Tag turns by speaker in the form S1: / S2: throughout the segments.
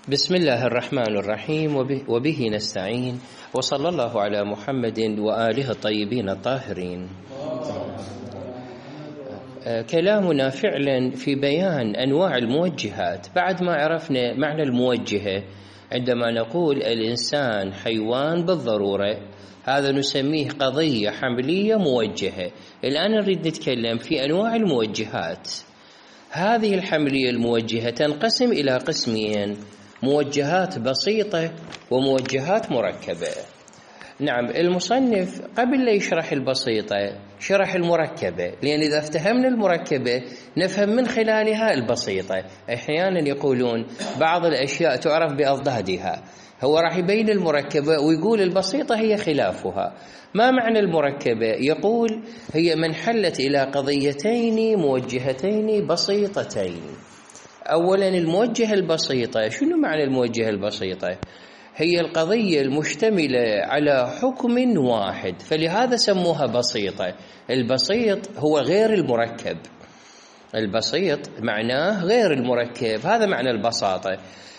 S1: بسم الله الرحمن الرحيم وبه نستعين، وصلى الله على محمد وآله الطيبين الطاهرين. كلامنا فعلا في بيان أنواع الموجهات بعد ما عرفنا معنى الموجهة. عندما نقول الإنسان حيوان بالضرورة، هذا نسميه قضية حملية موجهة. الآن نريد نتكلم في أنواع الموجهات. هذه الحملية الموجهة تنقسم إلى قسمين: موجهات بسيطة وموجهات مركبة. نعم، المصنف قبل لا يشرح البسيطة شرح المركبة، لأن إذا افتهمنا المركبة نفهم من خلالها البسيطة. أحيانا يقولون بعض الأشياء تعرف بأضدادها، هو راح يبين المركبة ويقول البسيطة هي خلافها. ما معنى المركبة؟ يقول هي من حلت إلى قضيتين موجهتين بسيطتين. أولا الموجهة البسيطة، شنو معنى الموجهة البسيطة؟ هي القضية المشتملة على حكم واحد، فلهذا سموها بسيطة. البسيط هو غير المركب، البسيط معناه غير المركب، هذا معنى البساطة.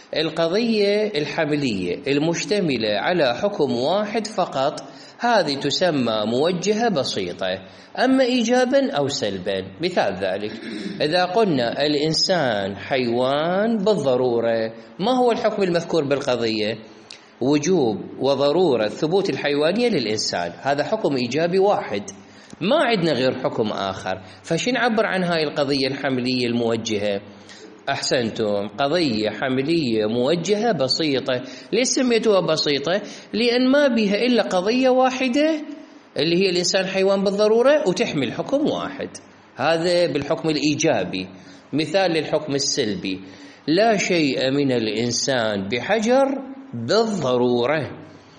S1: القضية الحملية المشتملة على حكم واحد فقط، هذه تسمى موجهة بسيطة، أما إيجابا أو سلبا. مثال ذلك إذا قلنا الإنسان حيوان بالضرورة، ما هو الحكم المذكور بالقضية؟ وجوب وضرورة ثبوت الحيوانية للإنسان، هذا حكم إيجابي واحد، ما عندنا غير حكم آخر. فشو نعبر عن هاي القضية الحملية الموجهة؟ أحسنتم، قضية حملية موجهة بسيطة. ليش سميتوها بسيطة؟ لأن ما بها إلا قضية واحدة اللي هي الإنسان حيوان بالضرورة وتحمل حكم واحد، هذا بالحكم الإيجابي. مثال للحكم السلبي: لا شيء من الإنسان بحجر بالضرورة،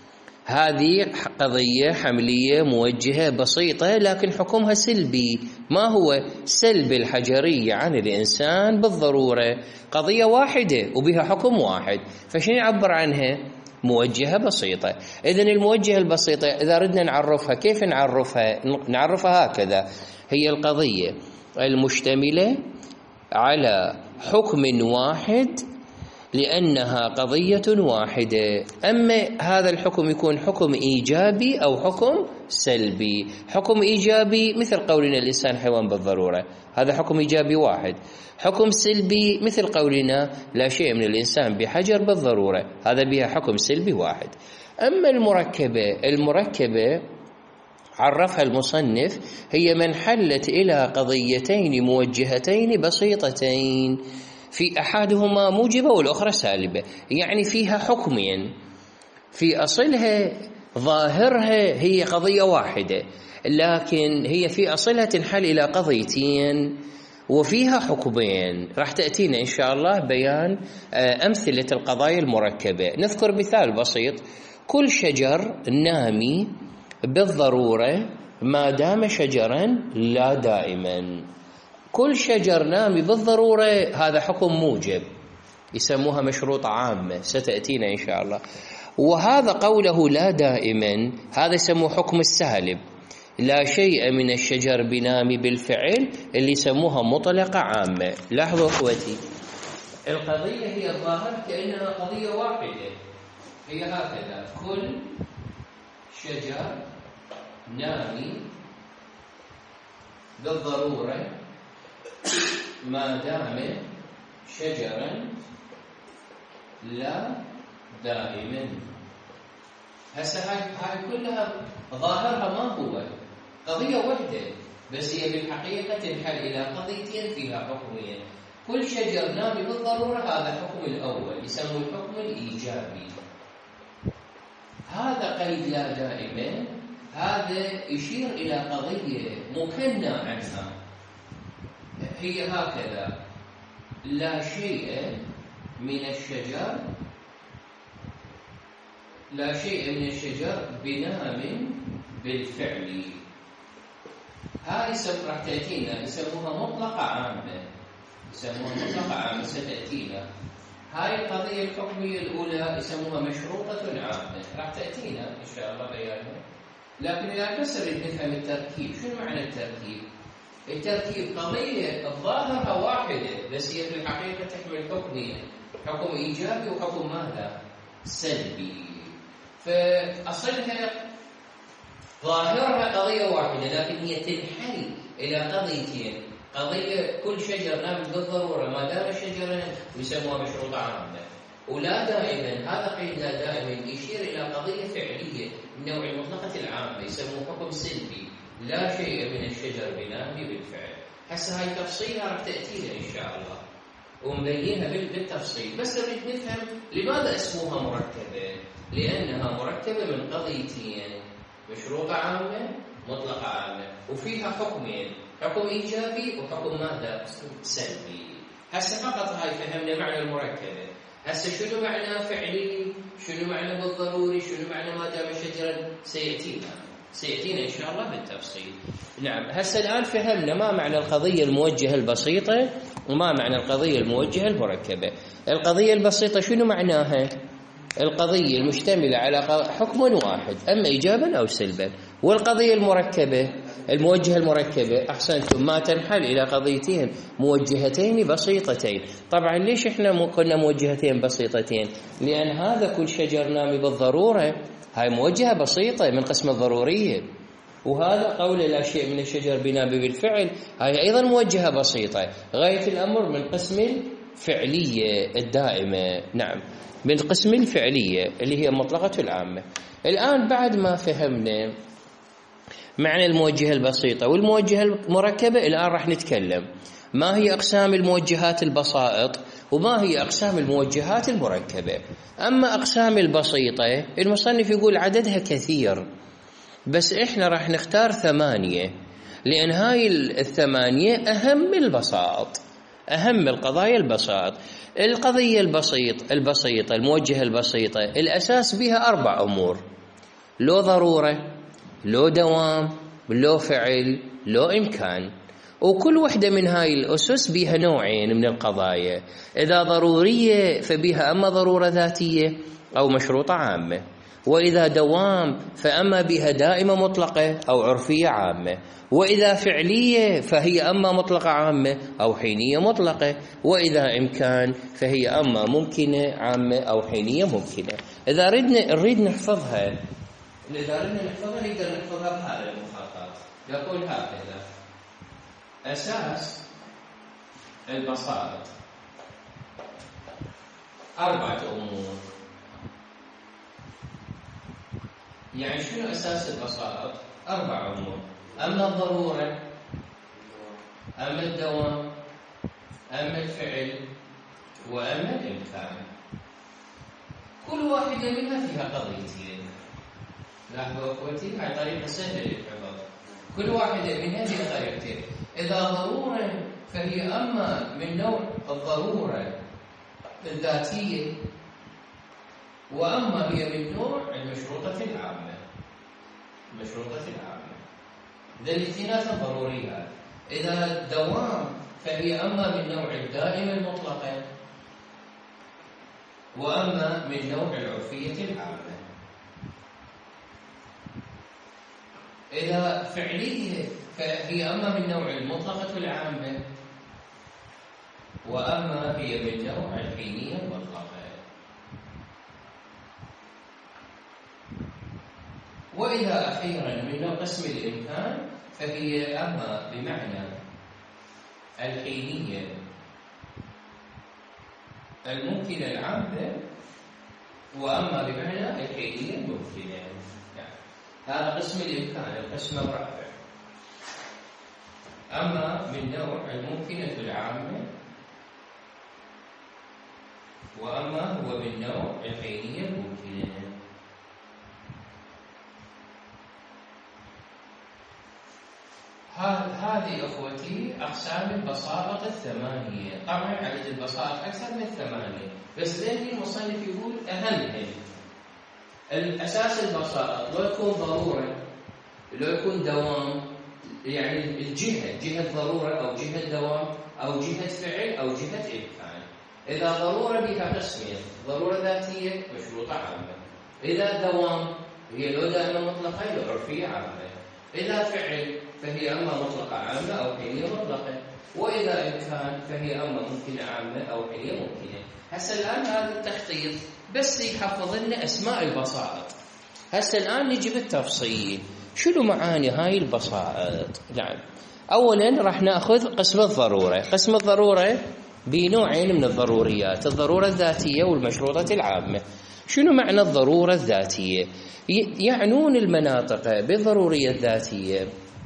S1: هذه قضية حملية موجهة بسيطة لكن حكمها سلبي. ما هو سلب الحجرية عن الإنسان بالضرورة؟ قضية واحدة وبها حكم واحد، فشنو يعبر عنها؟ موجهة بسيطة. إذن الموجهة البسيطة إذا ردنا نعرفها، كيف نعرفها؟ نعرفها هكذا: هي القضية المشتملة على حكم واحد لأنها قضية واحدة، أما هذا الحكم يكون حكم إيجابي أو حكم سلبي. حكم إيجابي مثل قولنا الإنسان حيوان بالضرورة، هذا حكم إيجابي واحد. حكم سلبي مثل قولنا لا شيء من الإنسان بحجر بالضرورة، هذا بها حكم سلبي واحد. أما المركبة عرفها المصنف هي من حلت إلى قضيتين موجهتين بسيطتين، في أحدهما موجبة والأخرى سالبة، يعني فيها حكمين، في أصلها ظاهرها هي قضية واحدة، لكن هي في أصلها تنحل إلى قضيتين وفيها حكمين. راح تأتينا إن شاء الله بيان أمثلة القضايا المركبة. نذكر مثال بسيط: كل شجر نامي بالضرورة ما دام شجرا لا دائما. كل شجر نامي بالضرورة هذا حكم موجب، يسموها مشروطة عامة، ستأتينا إن شاء الله. وهذا قوله لا دائما هذا يسموه حكم السالب. لا شيء من الشجر بنامي بالفعل اللي يسموها مطلقة عامة. لاحظوا أخوتي، القضية هي الظاهر كأنها قضية واحدة، هي هكذا: كل شجر نامي بالضرورة ما دام شجرا لا دائما. هسه هاي كلها ظاهرها ما هو قضية واحدة، بس هي بالحقيقة تنحل إلى قضيتين فيها حكمين. كل شجر نامي بالضرورة هذا الحكم الأول يسموه الحكم الإيجابي، هذا قيد لا دائما، هذا يشير إلى قضية مكنى عنها، هي هكذا: لا شيء من الشجر بنام بالفعل. هاي راح تأتينا يسموها مطلقة عامة، ستأتينا. هاي القضية الحكمية الأولى يسموها مشروطة عامة، راح تأتينا إن شاء الله بيانها. لكن إذا بس نريد نفهم التركيب، شو معنى التركيب؟ التركيب قضية ظاهرها واحدة بس هي في الحقيقة تحمل حكمين. حكم إيجابي وحكم ماذا؟ سلبي. فأصلها ظاهرها قضية واحدة، لكن هي تنحل إلى قضيتين. قضية كل شجر نابت بالضرورة ما دام شجرا يسموها مشروطة عامة، ولا دائما، هذا قيد لا دائما يشير إلى قضية فعلية من نوع المطلقة العامة يسموه حكم سلبي، لا شيء من الشجر بنامي بالفعل. هسه هاي تفصيلها راح تأتينا إن شاء الله ونبينها بالتفصيل، بس نريد نفهم لماذا اسمها مركبة؟ لأنها مركبة من قضيتين، مشروطة عامة مطلقة عامة، وفيها حكمين، حكم إيجابي وحكم ماذا؟ سلبي. هسه فقط هاي فهمنا معنى المركبة. هسه شنو معنى فعلي؟ شنو معنى بالضروري؟ شنو معنى ما دام شجرا؟ سيأتينا إن شاء الله بالتفصيل. نعم، هسه الآن فهمنا ما معنى القضية الموجهة البسيطة وما معنى القضية الموجهة المركبة. القضية البسيطة شنو معناها؟ القضية المشتملة على حكم واحد، أما إيجابا أو سلبا. والقضية المركبة الموجهة المركبة أحسنتم، ما تنحل إلى قضيتين موجهتين بسيطتين. طبعا ليش إحنا قلنا موجهتين بسيطتين؟ لأن هذا كل شجر نامي بالضرورة هاي موجهة بسيطة من قسم الضرورية، وهذا قول لا شيء من الشجر بنامي بالفعل هاي أيضا موجهة بسيطة. غاية الأمر من قسم الفعلية الدائمة. نعم، من قسم الفعلية اللي هي مطلقة العامة. الآن بعد ما فهمنا معنى الموجهة البسيطة والموجهة المركبة، الآن راح نتكلم ما هي أقسام الموجهات البسائط وما هي أقسام الموجهات المركبة. أما أقسام البسيطة المصنف يقول عددها كثير، بس إحنا راح نختار 8، لأن هاي 8 أهم البسائط، أهم القضايا البسائط. القضية البسيطة الموجهة البسيطة الأساس بها 4 أمور: لو ضرورة، لو دوام، لو فعل، لو إمكان. وكل وحدة من هاي الأسس بها نوعين من القضايا. إذا ضرورية فبها أما ضرورة ذاتية أو مشروطة عامة، وإذا دوام فأما بها دائمة مطلقة أو عرفية عامة، وإذا فعلية فهي أما مطلقة عامة أو حينية مطلقة، وإذا إمكان فهي أما ممكنة عامة أو حينية ممكنة. إذا نريد نحفظها نقدر نحفظها بهذا المخطط. يقول هكذا: أساس البسائط 4 أمور. يعني شنو أساس البسائط؟ 4 أمور: أما الضرورة، أما الدوام، أما الفعل، وأما الإمكان. كل واحدة منها فيها قضيتين. لاحظوا أخوتي، هاي طريقة سهلة للحفظ. كل واحدة منها فيها طريقتين. إذا ضرورة فهي أما من نوع الضرورة الذاتية، وأما هي من نوع المشروطة العامة. المشروطة العامة ذا الاثنين ضروريات. إذا دوام فهي أما من نوع الدائمة المطلقة، وأما من نوع العرفية العامة. إذا فعلية فهي أما من نوع المطلقة العامة، وأما هي من نوع الحينية المطلقة. وإذا أخيرا من نوع قسم الإمكان فهي أما بمعنى الحينية الممكنة العامة، وأما بمعنى الحينية الممكنة. يعني هذا قسم الإمكان، القسم الرابع. أما من نوع الممكنة العامة، وأما هو من نوع الحينية الممكنة. هذه أخوتي أقسام البساطة 8. طبعا عدد البساطة أكثر من 8، بس ذلك المصنف يقول أهمهم. الأساس البساطة لو يكون ضرورة، لو يكون دوام، يعني الجهة جهة ضرورة أو جهة دوام أو جهة فعل أو جهة إمكان. إذا ضرورة بها قسمين: ضرورة ذاتية مشروطة عامة. إذا دوام هي لو دائمة مطلقة لو عرفية عامة. إذا فعل فهي أما مطلقة عامة أو حينية مطلقة. وإذا إمكان فهي أما ممكنة عامة أو حينية ممكنة. هسه الآن هذا التخطيط بس يحفظ لنا أسماء البسائط. هسه الآن نجي بالتفصيل شنو معاني هاي البسائط. نعم، أولا راح نأخذ قسم الضرورة. قسم الضرورة بنوعين من الضروريات، الضرورة الذاتية والمشروطة العامة. شنو معنى الضرورة الذاتية؟ يعنون المناطق بالضرورية الذاتية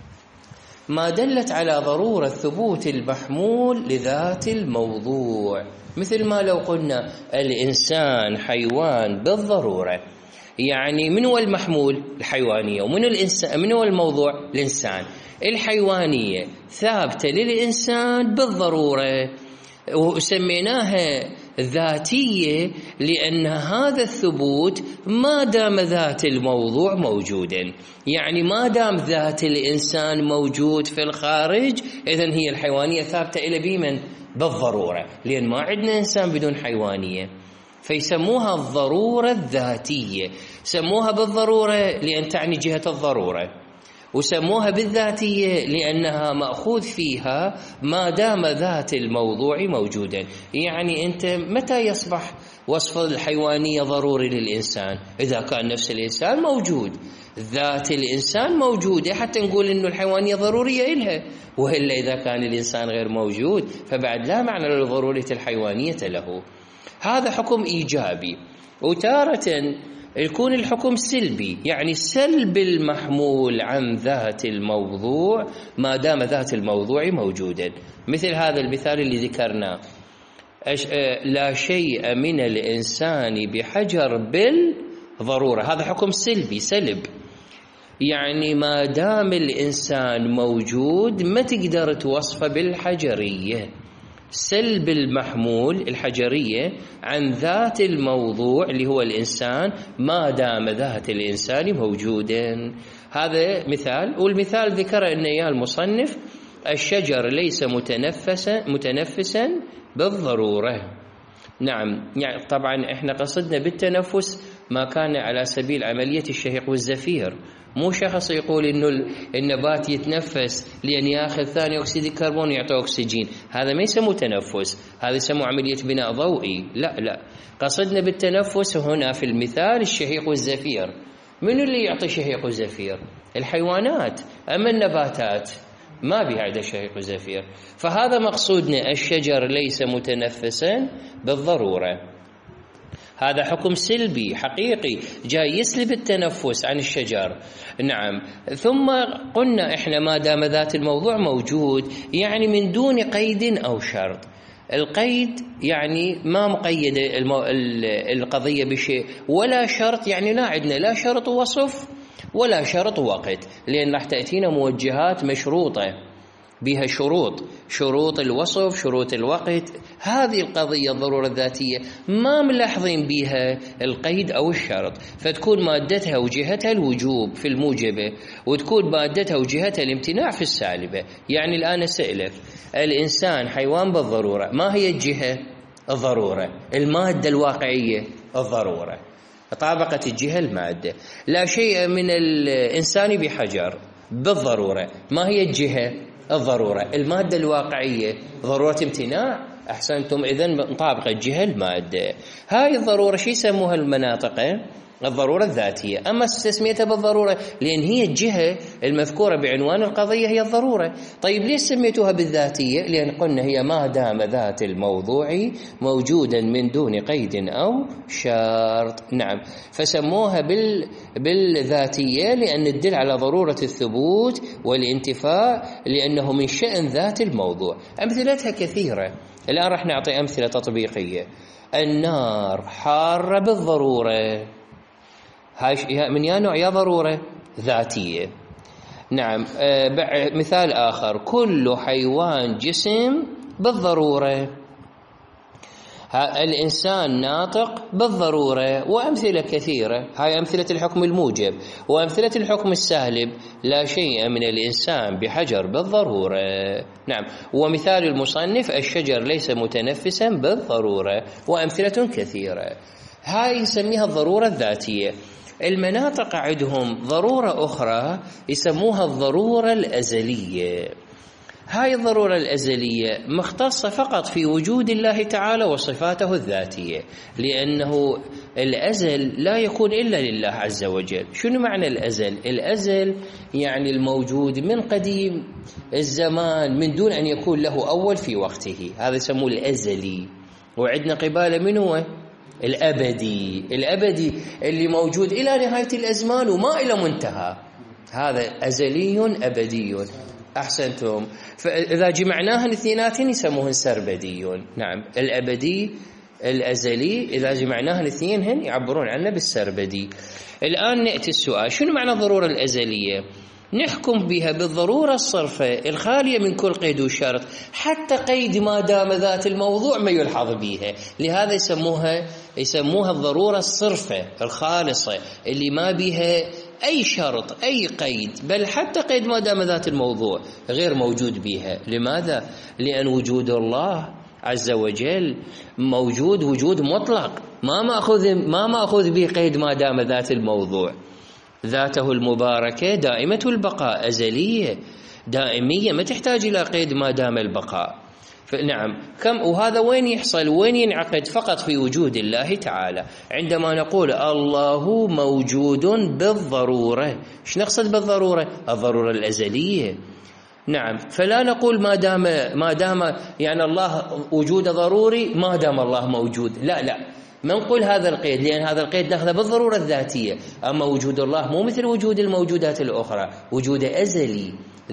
S1: ما دلت على ضرورة ثبوت المحمول لذات الموضوع، مثل ما لو قلنا الإنسان حيوان بالضرورة، يعني من هو المحمول؟ الحيوانية. ومن الإنسان من هو الموضوع؟ الإنسان. الحيوانية ثابتة للإنسان بالضرورة، وسميناها ذاتية لأن هذا الثبوت ما دام ذات الموضوع موجودا، يعني ما دام ذات الإنسان موجود في الخارج إذن هي الحيوانية ثابتة إلى بمن؟ بالضرورة، لأن ما عندنا إنسان بدون حيوانية، فيسموها الضرورة الذاتية. سموها بالضرورة لأن تعني جهة الضرورة، وسموها بالذاتية لأنها مأخوذ فيها ما دام ذات الموضوع موجودا. يعني أنت متى يصبح وصف الحيوانية ضروري للإنسان؟ إذا كان نفس الإنسان موجود، ذات الإنسان موجودة حتى نقول إنه الحيوانية ضرورية إلها، وإلا إذا كان الإنسان غير موجود فبعد لا معنى لضرورة الحيوانية له. هذا حكم إيجابي. وتارة يكون الحكم سلبي، يعني سلب المحمول عن ذات الموضوع ما دام ذات الموضوع موجودا، مثل هذا المثال اللي ذكرناه، لا شيء من الإنسان بحجر بالضرورة. هذا حكم سلبي، سلب، يعني ما دام الإنسان موجود ما تقدر توصفه بالحجرية. سلب المحمول الحجرية عن ذات الموضوع اللي هو الإنسان ما دام ذات الإنسان موجودا. هذا مثال. والمثال ذكر أن يا المصنف الشجر ليس متنفسا بالضرورة. نعم، يعني طبعا احنا قصدنا بالتنفس ما كان على سبيل عملية الشهيق والزفير، مو شخص يقول إنه النبات يتنفس لأن يأخذ ثاني أكسيد الكربون ويعطي أكسجين، هذا ما يسموه تنفس، هذا يسموه عملية بناء ضوئي. لا، قصدنا بالتنفس هنا في المثال الشهيق والزفير. من اللي يعطي شهيق وزفير؟ الحيوانات. أما النباتات ما بها شهيق وزفير. فهذا مقصودنا، الشجر ليس متنفسا بالضرورة. هذا حكم سلبي حقيقي جاي يسلب التنفس عن الشجر. نعم. ثم قلنا إحنا ما دام ذات الموضوع موجود يعني من دون قيد أو شرط. القيد يعني ما مقيد القضية بشيء، ولا شرط يعني لا عندنا لا شرط وصف ولا شرط وقت، لأن راح تأتينا موجهات مشروطة بها شروط الوصف، شروط الوقت. هذه القضية الضرورة الذاتية ما ملاحظين بها القيد أو الشرط، فتكون مادتها وجهتها الوجوب في الموجبة، وتكون مادتها وجهتها الامتناع في السالبة. يعني الآن أسألك، الإنسان حيوان بالضرورة، ما هي الجهة؟ الضرورة. المادة الواقعية الضرورة، طابقت الجهة المادة. لا شيء من الإنسان بحجر بالضرورة، ما هي الجهة؟ الضرورة. المادة الواقعية ضرورة امتناع. أحسنتم، إذن طابقة الجهة المادة. هاي الضرورة شو يسموها المناطق؟ الضرورة الذاتية. أما تسميتها بالضرورة لأن هي الجهة المذكورة بعنوان القضية هي الضرورة. طيب ليش سميتوها بالذاتية؟ لأن قلنا هي ما دام ذات الموضوع موجودا من دون قيد أو شرط. نعم، فسموها بالذاتية لأن تدل على ضرورة الثبوت والانتفاء، لأنه من شأن ذات الموضوع. أمثلتها كثيرة، الآن رح نعطي أمثلة تطبيقية. النار حارة بالضرورة، هاي من يا نوع؟ يا ضرورة ذاتية. نعم. مثال آخر، كل حيوان جسم بالضرورة، الإنسان ناطق بالضرورة. وأمثلة كثيرة، هاي أمثلة الحكم الموجب. وأمثلة الحكم السالب، لا شيء من الإنسان بحجر بالضرورة. نعم. ومثال المصنف الشجر ليس متنفسا بالضرورة. وأمثلة كثيرة. هاي نسميها الضرورة الذاتية. المناطق عندهم ضرورة أخرى يسموها الضرورة الأزلية. هاي الضرورة الأزلية مختصة فقط في وجود الله تعالى وصفاته الذاتية، لأنه الأزل لا يكون إلا لله عز وجل. شنو معنى الأزل؟ الأزل يعني الموجود من قديم الزمان من دون أن يكون له أول في وقته، هذا يسموه الأزلي. وعندنا قبالة من هو؟ الأبدي. الأبدي اللي موجود إلى نهاية الأزمان وما إلى منتهى، هذا أزلي أبدي. أحسنتم. فإذا جمعناهن اثنيناتين يسموهن سربديون. نعم، الأبدي الأزلي إذا جمعناهن اثنينهن يعبرون عنه بالسربدي. الآن نأتي السؤال، شنو معنى الضرورة الأزلية؟ نحكم بها بالضرورة الصرفة الخالية من كل قيد وشرط، حتى قيد ما دام ذات الموضوع ما يلحظ بها، لهذا يسموها الضرورة الصرفة الخالصة اللي ما بها أي شرط أي قيد، بل حتى قيد ما دام ذات الموضوع غير موجود بها. لماذا؟ لأن وجود الله عز وجل موجود وجود مطلق، ما مأخذ به قيد ما دام ذات الموضوع. ذاته المباركة دائمة البقاء، أزلية دائمية، ما تحتاج إلى قيد ما دام البقاء. نعم، وهذا وين يحصل؟ وين ينعقد؟ فقط في وجود الله تعالى. عندما نقول الله موجود بالضرورة، ايش نقصد بالضرورة؟ الضرورة الأزلية. نعم، فلا نقول ما دام يعني الله وجود ضروري ما دام الله موجود، لا ما نقول هذا القيد، لأن هذا القيد ناخذه بالضرورة الذاتية. أما وجود الله مو مثل وجود الموجودات الأخرى، وجود أزلي،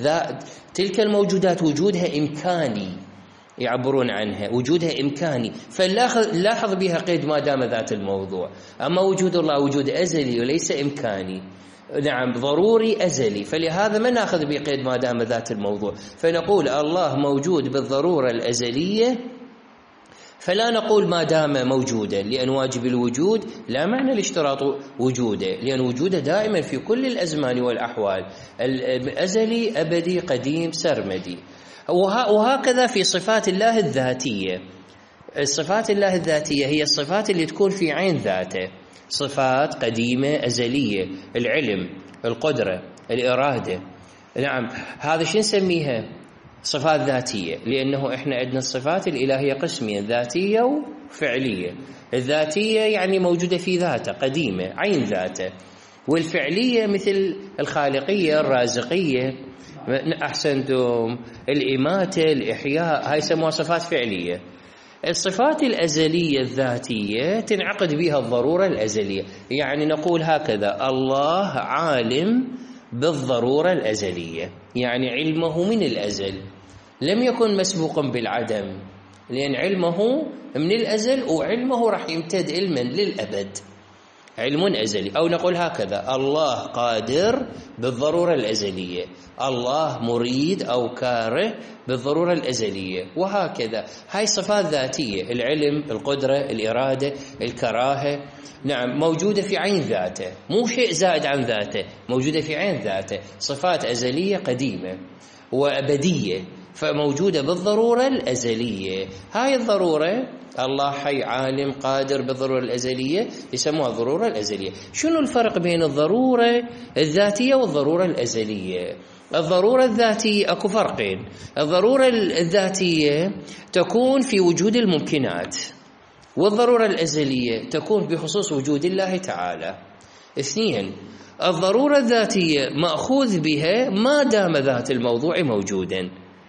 S1: تلك الموجودات وجودها إمكاني، يعبرون عنها وجودها إمكاني، فنلاحظ بها قيد ما دام ذات الموضوع. أما وجود الله وجود أزلي وليس إمكاني، نعم ضروري أزلي، فلهذا ما ناخذ بقيد ما دام ذات الموضوع، فنقول الله موجود بالضرورة الأزلية، فلا نقول ما دام موجودا، لأن واجب الوجود لا معنى لاشتراط وجوده، لأن وجوده دائما في كل الأزمان والأحوال، الأزلي أبدي قديم سرمدي. وهكذا في صفات الله الذاتية. الصفات الله الذاتية هي الصفات اللي تكون في عين ذاته، صفات قديمة أزلية، العلم، القدرة، الإرادة. نعم، هذا شو نسميها؟ صفات ذاتية، لأنه إحنا عندنا الصفات الإلهية قسمين، ذاتية وفعلية. الذاتية يعني موجودة في ذاته، قديمة، عين ذاته. والفعلية مثل الخالقية، الرازقية، أحسنتم، الإماتة، الإحياء، هاي يسموها صفات فعلية. الصفات الأزلية الذاتية تنعقد بها الضرورة الأزلية، يعني نقول هكذا: الله عالم بالضرورة الأزلية، يعني علمه من الأزل لم يكن مسبوقا بالعدم، لأن علمه من الأزل وعلمه راح يمتد علما للأبد، علم أزلي. أو نقول هكذا: الله قادر بالضرورة الأزلية، الله مريد أو كاره بالضرورة الأزلية، وهكذا. هاي صفات ذاتية، العلم، القدرة، الإرادة، الكراهة، نعم، موجودة في عين ذاته، مو شيء زائد عن ذاته، موجودة في عين ذاته، صفات أزلية قديمة وأبدية، فموجودة بالضرورة الأزلية. هاي الضرورة الله حي عالم قادر بالضرورة الأزلية يسموها الضرورة الأزلية. شنو الفرق بين الضرورة الذاتية والضرورة الأزلية؟ الضرورة الذاتية أكو فرقين. الضرورة الذاتية تكون في وجود الممكنات، والضرورة الأزلية تكون بخصوص وجود الله تعالى. اثنين، الضرورة الذاتية مأخوذ بها ما دام ذات الموضوع موجودا،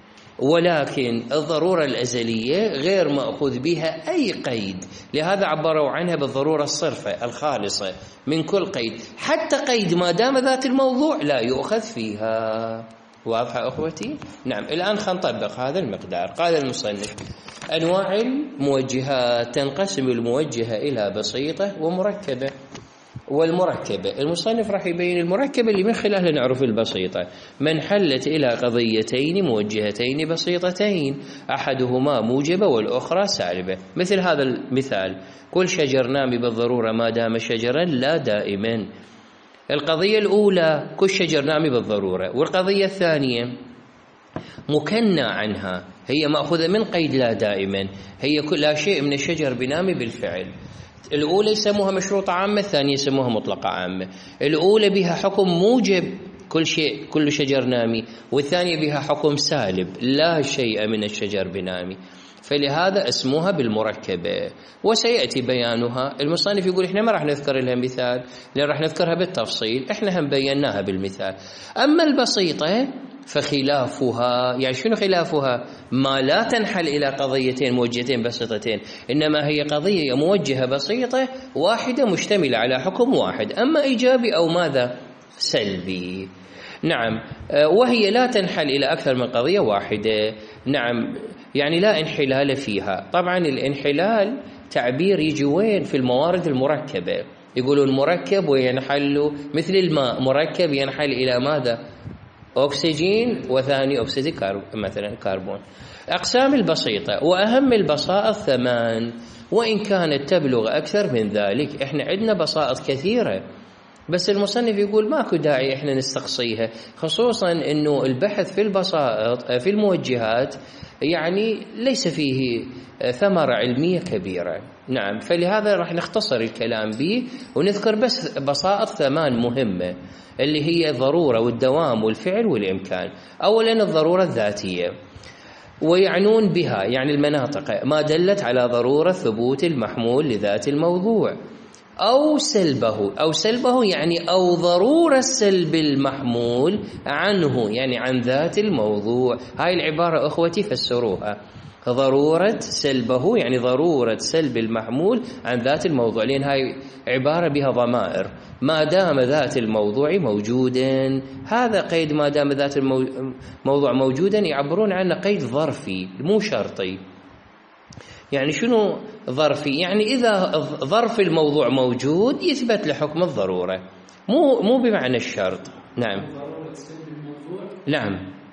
S1: ولكن الضرورة الأزلية غير مأخوذ بها أي قيد، لهذا عبروا عنها بالضرورة الصرفة الخالصة من كل قيد، حتى قيد ما دام ذات الموضوع لا يؤخذ فيها. واضحة أخوتي؟ نعم. الآن خلينا نطبق هذا المقدار. قال المصنف: أنواع الموجهات: تنقسم الموجهة إلى بسيطة ومركبة. والمركبة المصنف راح يبين المركبة اللي من خلالها نعرف البسيطة: من حلت إلى قضيتين موجهتين بسيطتين، أحدهما موجبة والأخرى سالبة. مثل هذا المثال: كل شجر نامي بالضرورة ما دام شجرا لا دائما. القضية الأولى كل شجر نامي بالضرورة، والقضية الثانية مكنى عنها، هي مأخوذة من قيد لا دائما، هي لا شيء من الشجر بنامي بالفعل. الأولى يسموها مشروطة عامة، الثانية يسموها مطلقة عامة. الأولى بها حكم موجب، كل شجر نامي، والثانية بها حكم سالب، لا شيء من الشجر بنامي، فلهذا اسموها بالمركبة وسيأتي بيانها. المصنف يقول إحنا ما راح نذكر لها مثال لأن راح نذكرها بالتفصيل، إحنا هم بيناها بالمثال. أما البسيطة فخلافها، يعني شنو خلافها؟ ما لا تنحل إلى قضيتين موجهتين بسيطتين، إنما هي قضية موجهة بسيطة واحدة مشتملة على حكم واحد، أما إيجابي أو ماذا؟ سلبي. نعم، وهي لا تنحل إلى أكثر من قضية واحدة. نعم، يعني لا انحلال فيها. طبعا الانحلال تعبير يجي وين؟ في الموارد المركبة، يقولون مركب وينحل مثل الماء، مركب ينحل إلى ماذا؟ أكسجين وثاني أكسيد مثلا كربون. أقسام البسيطة وأهم البسائط 8، وإن كانت تبلغ أكثر من ذلك. إحنا عندنا بسائط كثيرة، بس المصنف يقول ماكو داعي إحنا نستقصيها، خصوصا أنه البحث في البسائط في الموجهات يعني ليس فيه ثمرة علمية كبيرة. نعم، فلهذا راح نختصر الكلام به ونذكر بس بسائط 8 مهمة، اللي هي الضرورة والدوام والفعل والإمكان. أولا الضرورة الذاتية، ويعنون بها يعني المناطق ما دلت على ضرورة ثبوت المحمول لذات الموضوع أو سلبه يعني أو ضرورة سلب المحمول عنه يعني عن ذات الموضوع. هاي العبارة أخوتي فسروها، ضرورة سلبه يعني ضرورة سلب المحمول عن ذات الموضوع، لأن هاي عبارة بها ضمائر. ما دام ذات الموضوع موجودا، هذا قيد ما دام ذات الموضوع موجودا يعبرون عنه قيد ظرفي مو شرطي. يعني شنو ظرفي؟ يعني إذا ظرف الموضوع موجود يثبت لحكم الضرورة، مو بمعنى الشرط. نعم، نعم،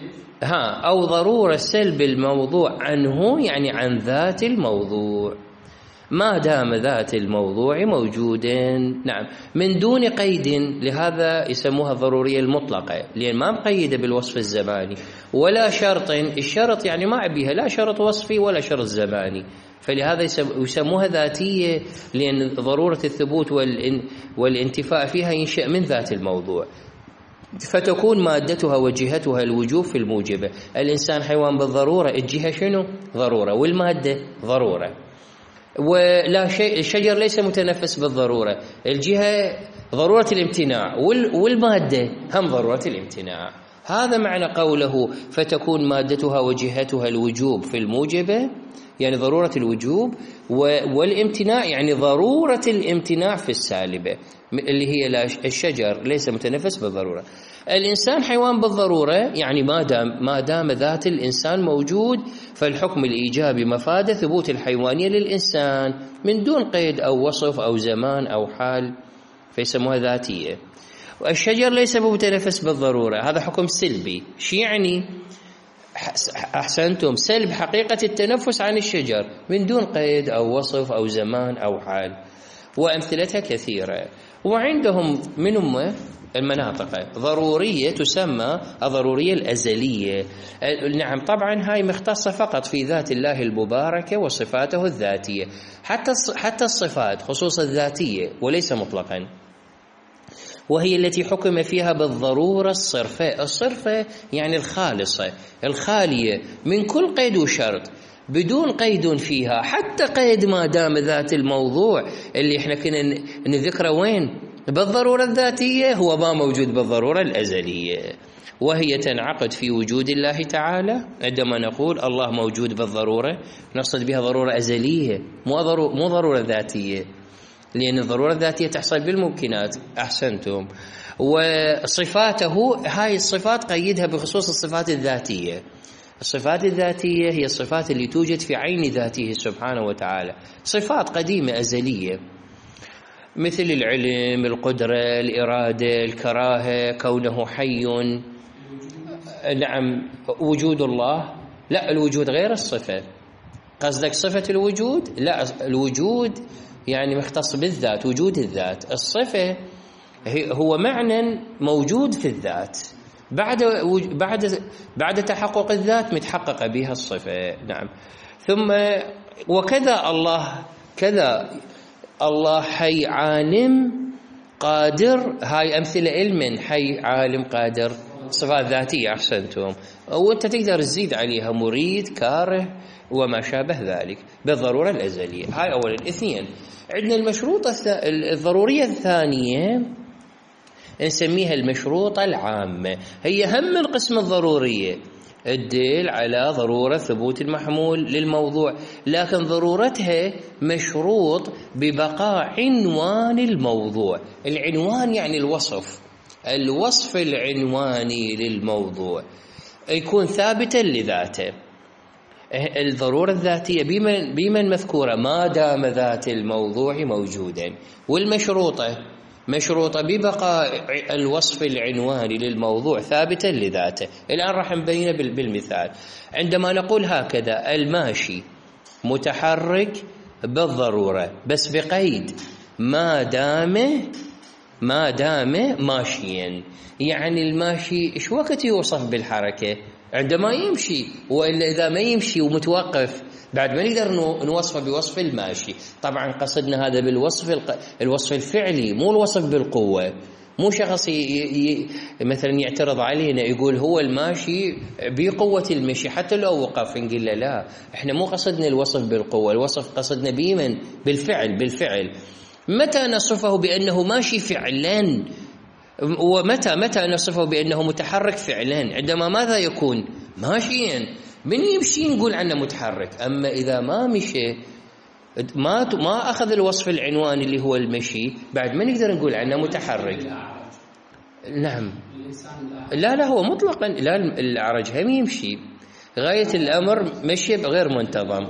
S1: أو ضرورة سلب الموضوع عنه يعني عن ذات الموضوع، ما دام ذات الموضوع موجودا. نعم، من دون قيد، لهذا يسموها ضرورية المطلقة، لأن ما مقيدة بالوصف الزماني، ولا شرط. الشرط يعني ما بها لا شرط وصفي ولا شرط زماني، فلهذا يسموها ذاتية، لأن ضرورة الثبوت والانتفاء فيها ينشأ من ذات الموضوع، فتكون مادتها وجهتها الوجوب في الموجبة. الإنسان حيوان بالضرورة، الجهة شنو؟ ضرورة، والمادة ضرورة. ولا شيء، الشجر ليس متنفس بالضرورة، الجهة ضرورة الامتناع، والمادة هم ضرورة الامتناع. هذا معنى قوله فتكون مادتها وجهتها الوجوب في الموجبة، يعني ضرورة الوجوب، والامتناع يعني ضرورة الامتناع في السالبة، اللي هي الشجر ليس متنفس بالضرورة. الإنسان حيوان بالضرورة، يعني ما دام ذات الإنسان موجود فالحكم الإيجابي مفاده ثبوت الحيوانية للإنسان من دون قيد أو وصف أو زمان أو حال، فيسموها ذاتية. والشجر ليس متنفس بالضرورة، هذا حكم سلبي. شو يعني؟ أحسنتم، سلب حقيقة التنفس عن الشجر من دون قيد أو وصف أو زمان أو حال، وأمثلتها كثيرة. وعندهم منهم المناطق ضرورية تسمى الضرورية الأزلية. نعم، طبعا هاي مختصة فقط في ذات الله المباركة وصفاته الذاتية، حتى الصفات خصوص الذاتية وليس مطلقا، وهي التي حكم فيها بالضرورة الصرفة يعني الخالصة الخالية من كل قيد وشرط، بدون قيد فيها، حتى قيد ما دام ذات الموضوع اللي احنا كنا نذكره وين؟ بالضرورة الذاتية، هو ما موجود بالضرورة الأزلية، وهي تنعقد في وجود الله تعالى. عندما نقول الله موجود بالضرورة نقصد بها ضرورة أزلية، مو ضرورة ذاتية، لأن الضرورة الذاتية تحصل بالممكنات. أحسنتم. وصفاته، هاي الصفات قيدها بخصوص الصفات الذاتية. الصفات الذاتية هي الصفات اللي توجد في عين ذاته سبحانه وتعالى، صفات قديمة أزلية، مثل العلم، القدرة، الإرادة، الكراهة، كونه حي. نعم، وجود الله، لا الوجود غير الصفة. قصدك صفة الوجود؟ لا، الوجود يعني مختص بالذات، وجود الذات. الصفة هو معنى موجود في الذات، بعد تحقق الذات متحقق بها الصفة. نعم. ثم وكذا الله، كذا الله حي عالم قادر، هاي أمثلة من حي، عالم، قادر، صفات ذاتية. أحسنتم. وأنت تقدر تزيد عليها مريد، كاره، وما شابه ذلك بالضرورة الأزلية. هاي أولا. اثنين، عندنا المشروطة الضرورية الثانية نسميها المشروطة العامة. هي هم القسم الضرورية، تدل على ضرورة ثبوت المحمول للموضوع، لكن ضرورتها مشروط ببقاء عنوان الموضوع. العنوان يعني الوصف العنواني للموضوع يكون ثابتا لذاته. الضرورة الذاتية بمن مذكورة؟ ما دام ذات الموضوع موجودا. والمشروطة مشروطة ببقاء الوصف العنواني للموضوع ثابتا لذاته. الآن راح نبينه بالمثال. عندما نقول هكذا: الماشي متحرك بالضرورة، بس بقيد ما دام ماشيا. يعني الماشي إيش وقت يوصف بالحركة؟ عندما يمشي، وإلا إذا ما يمشي ومتوقف بعد ما نقدر نوصفه بوصف الماشي. طبعا قصدنا هذا الوصف الفعلي، مو الوصف بالقوة. مو شخص مثلا يعترض علينا يقول هو الماشي بقوة المشي حتى لو وقف، نقول له لا، احنا مو قصدنا الوصف بالقوة، الوصف قصدنا بمن؟ بالفعل. متى نصفه بأنه ماشي فعلا؟ ومتى نصفه بأنه متحرك فعلا؟ عندما ماذا يكون؟ ماشيا. من يمشي نقول عنه متحرك. أما إذا ما مشي، ما أخذ الوصف العنواني اللي هو المشي، بعد ما نقدر نقول عنه متحرك. نعم. لا هو مطلقا لا، الأعرج هم يمشي، غاية الأمر مشي غير منتظم.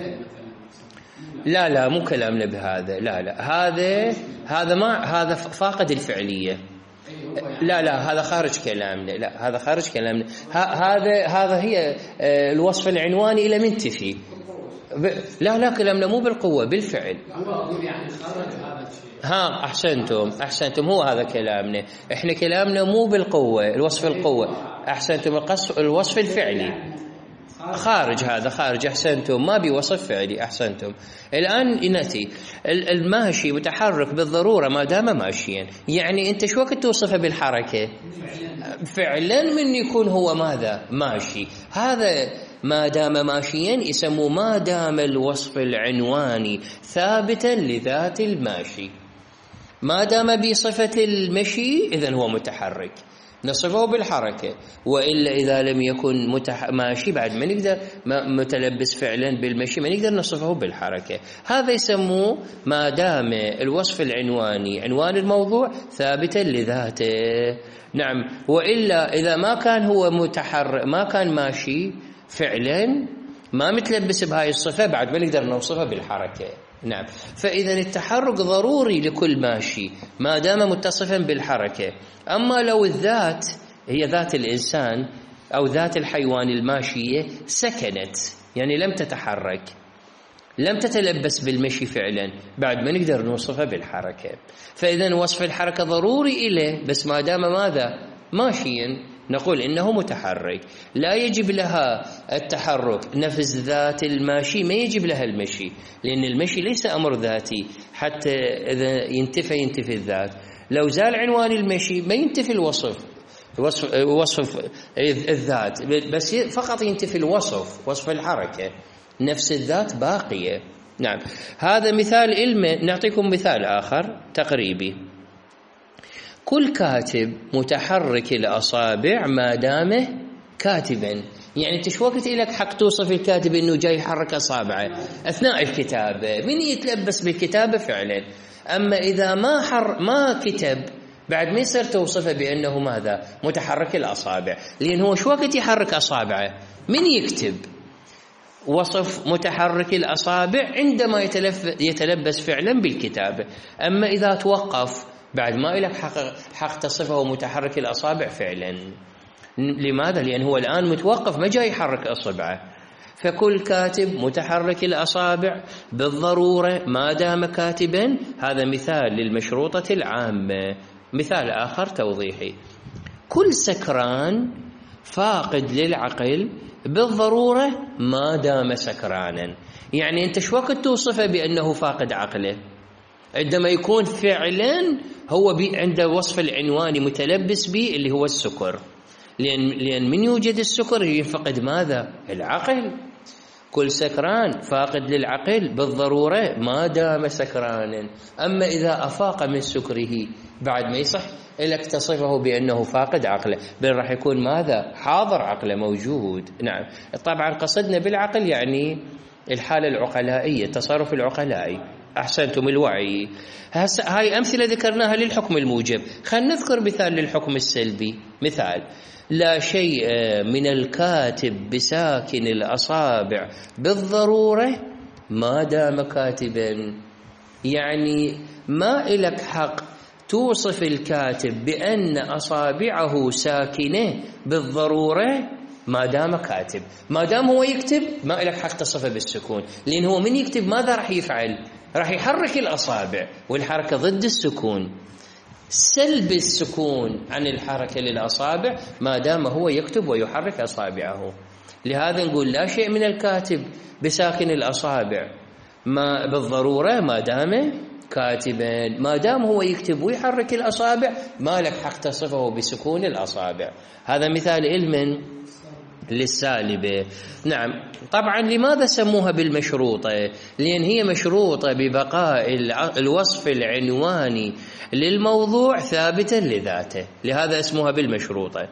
S1: لا مو كلامنا بهذا. لا هذا فاقد الفعلية. لا هذا خارج كلامنا. هذا هي الوصف العنواني إلى منتفي. لا كلامنا مو بالقوة، بالفعل. يعني خرج هذا الشيء. أحسنتم. هو هذا كلامنا. إحنا كلامنا مو بالقوة، الوصف القوة. أحسنتم. الوصف الفعلي خارج. أحسنتم. ما بوصف فعلي. أحسنتم. الآن نأتي الماشي متحرك بالضرورة ما دام ماشيا. يعني أنت شو وقت توصفه بالحركة؟ فعلا من يكون هو ماذا؟ ماشي. هذا ما دام ماشيا يسموه ما دام الوصف العنواني ثابتا لذات الماشي. ما دام بصفة المشي إذن هو متحرك، نصفه بالحركة. وإلا إذا لم يكن ماشي بعد ما نقدر متلبس فعلا بالمشي، ما نقدر نصفه بالحركة. هذا يسموه ما دام الوصف العنواني عنوان الموضوع ثابتا لذاته. نعم. وإلا إذا ما كان هو متحرك، ما كان ماشي فعلا، ما متلبس بهاي الصفة، بعد ما نقدر نوصفه بالحركة. نعم. فإذا التحرك ضروري لكل ماشي ما دام متصفا بالحركة. أما لو الذات هي ذات الإنسان أو ذات الحيوان الماشية سكنت، يعني لم تتحرك، لم تتلبس بالمشي فعلا، بعد ما نقدر نوصفها بالحركة. فإذا وصف الحركة ضروري إليه، بس ما دام ماذا؟ ماشيا، نقول إنه متحرك. لا يجب لها التحرك، نفس ذات الماشي ما يجب لها المشي، لأن المشي ليس أمر ذاتي حتى إذا ينتفي الذات. لو زال عنوان المشي ما ينتفي وصف الذات، بس فقط ينتفي وصف الحركة، نفس الذات باقية. نعم. هذا مثال علمي. نعطيكم مثال آخر تقريبي. كل كاتب متحرك الأصابع ما دامه كاتبا. يعني انت شو وقت لك حق توصف الكاتب انه جاي يحرك اصابعه اثناء الكتابه؟ من يتلبس بالكتابه فعلا. اما اذا ما كتب، بعد ما يصير توصفه بانه ماذا؟ متحرك الاصابع، لان هو شو وقت يحرك اصابعه؟ من يكتب. وصف متحرك الأصابع عندما يتلبس فعلا بالكتابة. أما إذا توقف، بعد ما لك حق تصفه متحرك الأصابع فعلا. لماذا؟ لأن هو الآن متوقف، ما جاي يحرك أصبعه. فكل كاتب متحرك الأصابع بالضرورة ما دام كاتبا. هذا مثال للمشروطة العامة. مثال آخر توضيحي. كل سكران فاقد للعقل بالضرورة ما دام سكرانا. يعني أنت شو وقت توصفه بأنه فاقد عقله؟ عندما يكون فعلا هو عنده وصف العنواني متلبس به اللي هو السكر، لأن من يوجد السكر ينفقد ماذا؟ العقل. كل سكران فاقد للعقل بالضرورة ما دام سكرانا. أما إذا أفاق من سكره بعد ما يصح إلك تصفه بأنه فاقد عقله، بل راح يكون ماذا؟ حاضر عقله موجود. نعم، طبعا قصدنا بالعقل يعني الحالة العقلائية، التصرف العقلائي. أحسنتم، الوعي. هاي أمثلة ذكرناها للحكم الموجب. خلينا نذكر مثال للحكم السلبي. مثال: لا شيء من الكاتب بساكن الأصابع بالضرورة ما دام كاتبا. يعني ما إلك حق توصف الكاتب بأن أصابعه ساكنة بالضرورة ما دام كاتب. ما دام هو يكتب ما إلك حق تصفه بالسكون، لأن هو من يكتب ماذا راح يفعل؟ راح يحرك الأصابع، والحركة ضد السكون. سلب السكون عن الحركة للأصابع ما دام هو يكتب ويحرك أصابعه. لهذا نقول لا شيء من الكاتب بساكن الأصابع ما بالضرورة ما دام كاتبا. ما دام هو يكتب ويحرك الأصابع ما لك حق تصفه بسكون الأصابع. هذا مثال علم للسالبة. نعم، طبعا لماذا سموها بالمشروطة؟ لأن هي مشروطة ببقاء الوصف العنواني للموضوع ثابتا لذاته، لهذا اسمها بالمشروطة.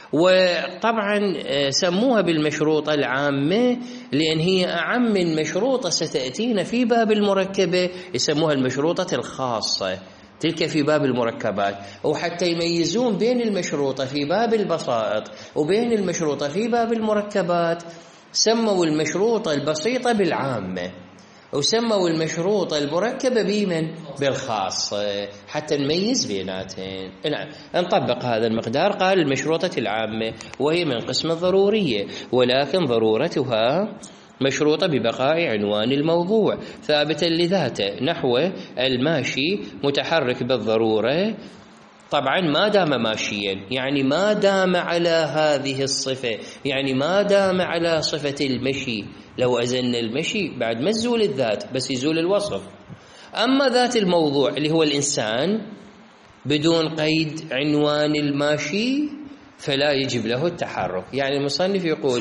S1: وطبعا سموها بالمشروطة العامة لأن هي أعم من مشروطة ستأتينا في باب المركبة، يسموها المشروطة الخاصة، تلك في باب المركبات. وحتى يميزون بين المشروطة في باب البسائط وبين المشروطة في باب المركبات سموا المشروطة البسيطة بالعامة، وسموا المشروطة المركبة بمن؟ بالخاصة، حتى نميز بيناتهم. نعم، نطبق هذا المقدار. قال المشروطة العامة وهي من قسم الضرورية، ولكن ضرورتها مشروطة ببقاء عنوان الموضوع ثابتا لذاته، نحو الماشي متحرك بالضرورة طبعا ما دام ماشيا، يعني ما دام على هذه الصفة، يعني ما دام على صفة المشي. لو أزلنا المشي بعد ما تزول الذات بس يزول الوصف. أما ذات الموضوع اللي هو الإنسان بدون قيد عنوان الماشي فلا يجب له التحرك. يعني المصنف يقول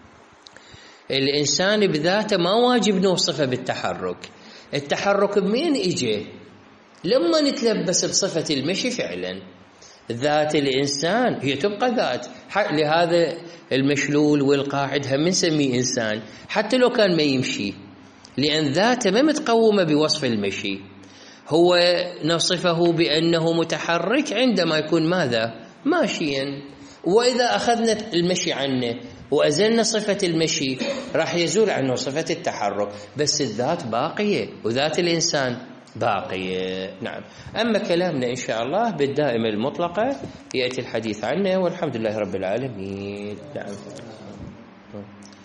S1: الإنسان بذاته ما واجب نوصفه بالتحرك. التحرك بمين إجي؟ لما نتلبس بصفة المشي فعلا. ذات الإنسان هي تبقى ذات، لهذا المشلول والقاعد هم نسميه إنسان حتى لو كان ما يمشي، لأن ذاته ما متقومة بوصف المشي. هو نصفه بأنه متحرك عندما يكون ماذا؟ ماشيا. وإذا أخذنا المشي عنه وأزلنا صفة المشي راح يزول عنه صفة التحرك، بس الذات باقية وذات الإنسان باقية. نعم، أما كلامنا إن شاء الله بالدائمة المطلقة يأتي الحديث عنه، والحمد لله رب العالمين. نعم.